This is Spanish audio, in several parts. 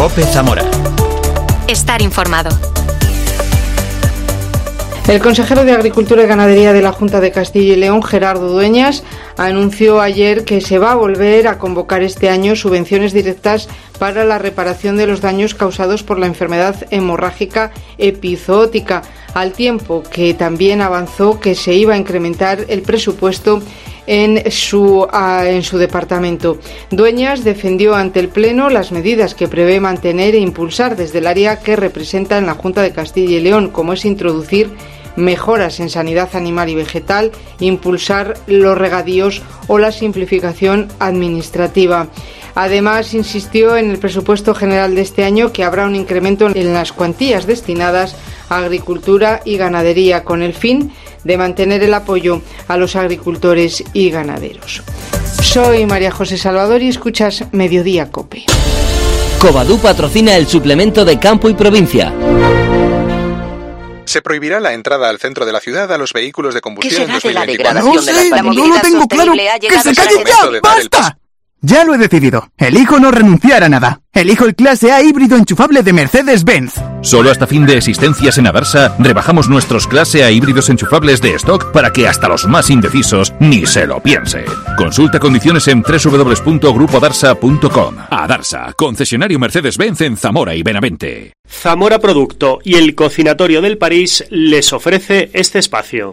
COPE Zamora. Estar informado. El consejero de Agricultura y Ganadería de la Junta de Castilla y León, Gerardo Dueñas, anunció ayer que se va a volver a convocar este año subvenciones directas para la reparación de los daños causados por la enfermedad hemorrágica epizootica, al tiempo que también avanzó que se iba a incrementar el presupuesto en su departamento. Dueñas defendió ante el Pleno las medidas que prevé mantener e impulsar desde el área que representa en la Junta de Castilla y León, como es introducir mejoras en sanidad animal y vegetal, impulsar los regadíos o la simplificación administrativa. Además, insistió en el presupuesto general de este año que habrá un incremento en las cuantías destinadas a agricultura y ganadería, con el fin de mantener el apoyo a los agricultores y ganaderos. Soy María José Salvador y escuchas Mediodía COPE. Covadú patrocina el suplemento de Campo y Provincia. Se prohibirá la entrada al centro de la ciudad a los vehículos de combustión en 2024. No sé, no lo tengo claro. ¡Que se calle ya! ¡Basta! Ya lo he decidido. Elijo no renunciar a nada. Elijo el clase A híbrido enchufable de Mercedes-Benz. Solo hasta fin de existencias en Adarsa rebajamos nuestros clase A híbridos enchufables de stock para que hasta los más indecisos ni se lo piensen. Consulta condiciones en www.grupoadarsa.com. Adarsa, concesionario Mercedes-Benz en Zamora y Benavente. Zamora Producto y el Cocinatorio del París les ofrece este espacio.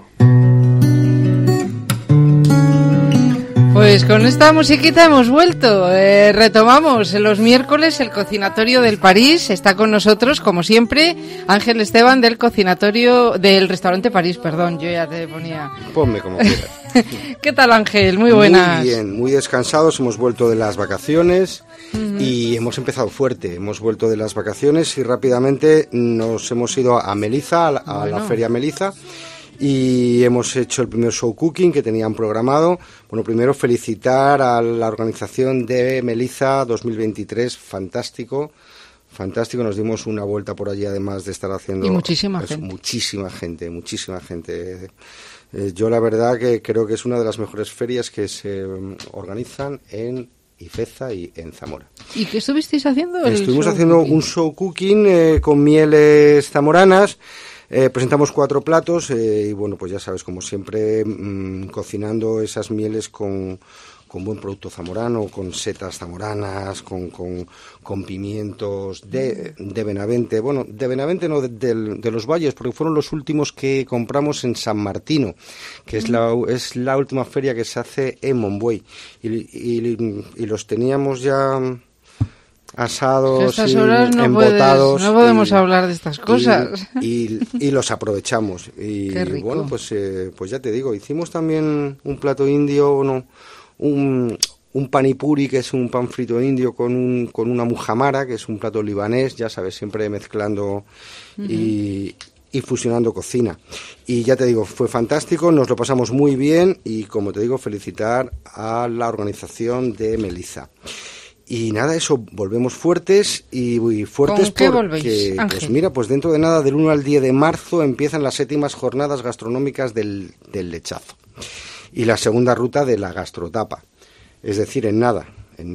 Pues con esta musiquita hemos vuelto. Retomamos los miércoles el Cocinatorio del París. Está con nosotros, como siempre, Ángel Esteban del Restaurante París. Perdón, yo ya te ponía... Ponme como quieras. ¿Qué tal, Ángel? Muy buenas. Muy bien, muy descansados. Hemos vuelto de las vacaciones y hemos empezado fuerte. Hemos vuelto de las vacaciones y rápidamente nos hemos ido a Meliza, a la Feria Meliza. Y hemos hecho el primer show cooking que tenían programado. Bueno, primero felicitar a la organización de Meliza 2023, fantástico, nos dimos una vuelta por allí además de estar haciendo... Y muchísima gente. Muchísima gente. Yo la verdad que creo que es una de las mejores ferias que se organizan en Ifeza y en Zamora. ¿Y qué estuvisteis haciendo? Estuvimos haciendo un show cooking con mieles zamoranas. Presentamos 4 platos y bueno, pues ya sabes, como siempre, cocinando esas mieles con buen producto zamorano, con setas zamoranas, con pimientos de Benavente. Bueno, de Benavente no, de los Valles, porque fueron los últimos que compramos en San Martino, que es la última feria que se hace en Monbuey. Y los teníamos ya... asados y embotados. No podemos hablar de estas cosas. Y los aprovechamos. Y qué rico. Bueno, pues ya te digo, hicimos también un plato indio, un panipuri, que es un pan frito indio con una mujamara, que es un plato libanés, ya sabes, siempre mezclando y fusionando cocina. Y ya te digo, fue fantástico, nos lo pasamos muy bien y, como te digo, felicitar a la organización de Meliza. Y nada, eso, volvemos fuertes y fuertes. ¿Con qué porque, volvéis, Ángel? Pues mira, pues dentro de nada, del 1 al 10 de marzo empiezan las 7ª jornadas gastronómicas del lechazo y la segunda ruta de la gastrotapa, es decir, en nada,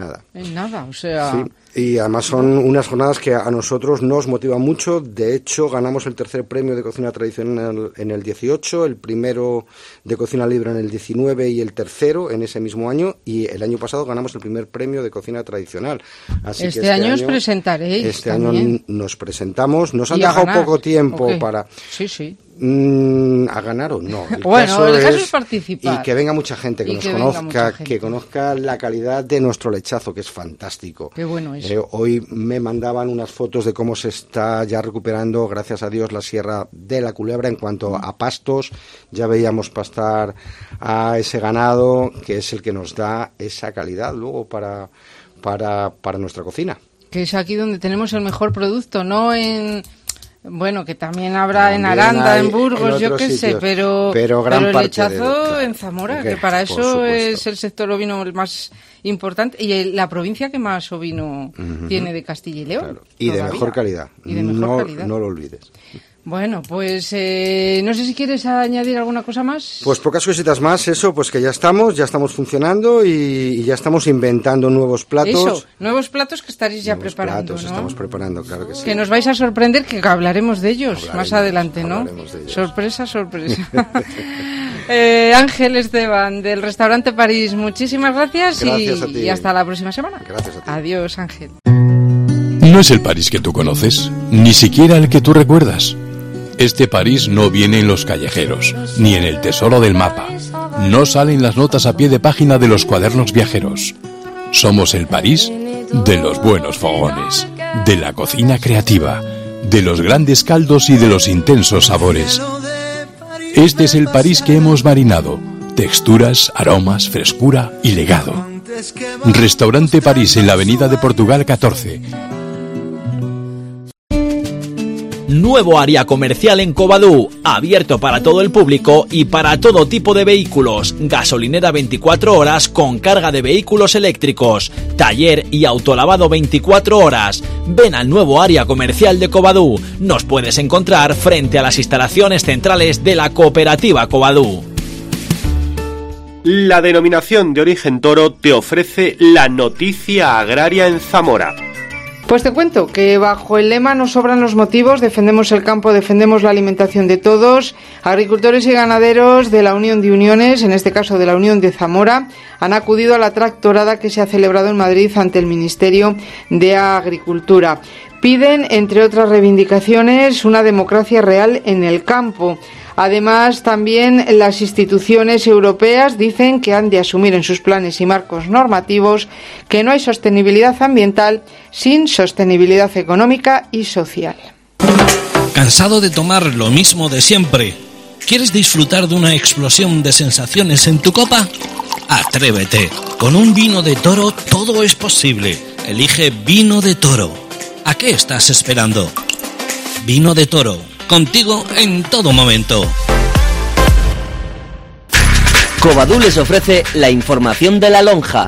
o sea... Sí. Y además son unas jornadas que a nosotros nos motivan mucho. De hecho, ganamos el 3er premio de cocina tradicional en el 18, el primero de cocina libre en el 19 y el tercero en ese mismo año. Y el año pasado ganamos el primer premio de cocina tradicional. Así este que año os presentaréis. Este también. año nos presentamos. Nos han dejado poco tiempo para... Sí. ¿A ganar o no? El caso es participar. Y que venga mucha gente, que nos conozca, que conozca la calidad de nuestro lechazo, que es fantástico. Qué bueno es. Hoy me mandaban unas fotos de cómo se está ya recuperando, gracias a Dios, la Sierra de la Culebra en cuanto a pastos. Ya veíamos pastar a ese ganado, que es el que nos da esa calidad luego para nuestra cocina. Que es aquí donde tenemos el mejor producto, no en... Bueno, que también habrá en Aranda, en Burgos, yo qué sé, pero el lechazo en Zamora, que para eso es el sector ovino el más importante y la provincia que más ovino tiene de Castilla y León. Claro. Y de mejor calidad. No lo olvides. Bueno, pues no sé si quieres añadir alguna cosa más. Pues pocas cositas más, eso, pues que ya estamos funcionando y ya estamos inventando nuevos platos. Eso, nuevos platos que estaréis ya preparando, platos, ¿no? Estamos preparando, claro que sí. Que nos vais a sorprender, que hablaremos de ellos más adelante, ¿no? Sorpresa. Ángel Esteban, del Restaurante París, muchísimas gracias y hasta la próxima semana. Gracias a ti. Adiós, Ángel. No es el París que tú conoces, ni siquiera el que tú recuerdas. Este París no viene en los callejeros, ni en el tesoro del mapa. No salen las notas a pie de página de los cuadernos viajeros. Somos el París de los buenos fogones, de la cocina creativa, de los grandes caldos y de los intensos sabores. Este es el París que hemos marinado. Texturas, aromas, frescura y legado. Restaurante París en la Avenida de Portugal 14. Nuevo área comercial en Covadú, abierto para todo el público y para todo tipo de vehículos, gasolinera 24 horas con carga de vehículos eléctricos, taller y autolavado 24 horas. Ven al nuevo área comercial de Covadú. Nos puedes encontrar frente a las instalaciones centrales de la cooperativa Covadú. La denominación de origen Toro te ofrece la noticia agraria en Zamora. Pues te cuento que bajo el lema "No sobran los motivos, defendemos el campo, defendemos la alimentación de todos", agricultores y ganaderos de la Unión de Uniones, en este caso de la Unión de Zamora, han acudido a la tractorada que se ha celebrado en Madrid ante el Ministerio de Agricultura. Piden, entre otras reivindicaciones, una democracia real en el campo. Además, también las instituciones europeas dicen que han de asumir en sus planes y marcos normativos que no hay sostenibilidad ambiental sin sostenibilidad económica y social. ¿Cansado de tomar lo mismo de siempre? ¿Quieres disfrutar de una explosión de sensaciones en tu copa? Atrévete. Con un vino de Toro todo es posible. Elige Vino de Toro. ¿A qué estás esperando? Vino de Toro. Contigo en todo momento. Covadú les ofrece la información de la lonja.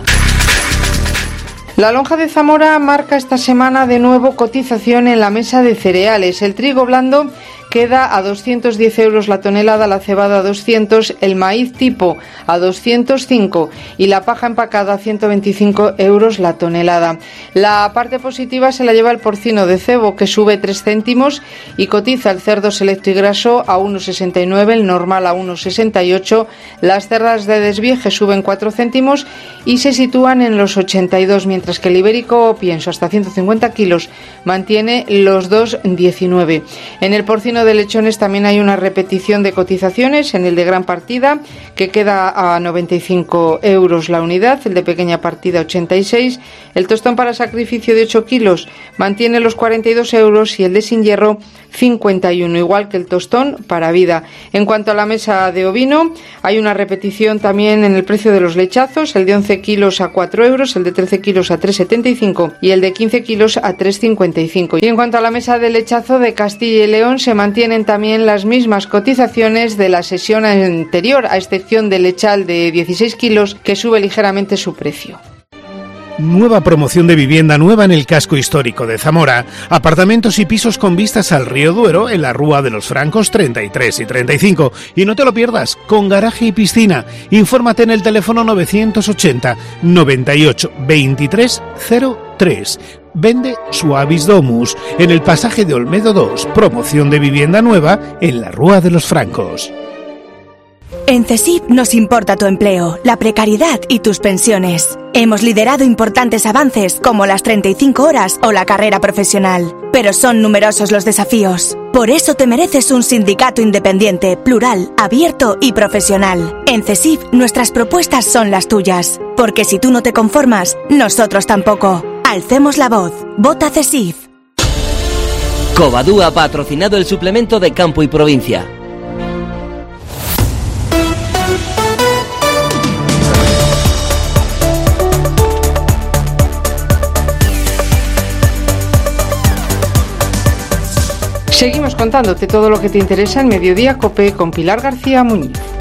La lonja de Zamora marca esta semana de nuevo cotización en la mesa de cereales. El trigo blando queda a 210 euros la tonelada, la cebada a 200, el maíz tipo a 205 y la paja empacada a 125 euros la tonelada. La parte positiva se la lleva el porcino de cebo, que sube 3 céntimos y cotiza el cerdo selecto y graso a 1,69, el normal a 1,68, las cerdas de desvieje suben 4 céntimos y se sitúan en los 82, mientras que el ibérico o pienso hasta 150 kilos mantiene los 2,19. En el porcino de lechones también hay una repetición de cotizaciones, en el de gran partida, que queda a 95 euros la unidad, el de pequeña partida 86, el tostón para sacrificio de 8 kilos mantiene los 42 euros y el de sin hierro 51, igual que el tostón para vida. En cuanto a la mesa de ovino, hay una repetición también en el precio de los lechazos, el de 11 kilos a 4 euros, el de 13 kilos a 3,75 y el de 15 kilos a 3,55. Y en cuanto a la mesa de lechazo de Castilla y León, se mantienen también las mismas cotizaciones de la sesión anterior, a excepción del lechal de 16 kilos, que sube ligeramente su precio. Nueva promoción de vivienda nueva en el casco histórico de Zamora. Apartamentos y pisos con vistas al río Duero en la Rúa de los Francos 33 y 35. Y no te lo pierdas, con garaje y piscina. Infórmate en el teléfono 980 98 23 03. Vende Suavis Domus en el pasaje de Olmedo 2. Promoción de vivienda nueva en la Rúa de los Francos. En CESIF nos importa tu empleo, la precariedad y tus pensiones. Hemos liderado importantes avances como las 35 horas o la carrera profesional, pero son numerosos los desafíos. Por eso te mereces un sindicato independiente, plural, abierto y profesional. En CESIF nuestras propuestas son las tuyas, porque si tú no te conformas, nosotros tampoco. Alcemos la voz. Vota CESIF. Covadú ha patrocinado el suplemento de Campo y Provincia. Seguimos contándote todo lo que te interesa en Mediodía COPE con Pilar García Muñiz.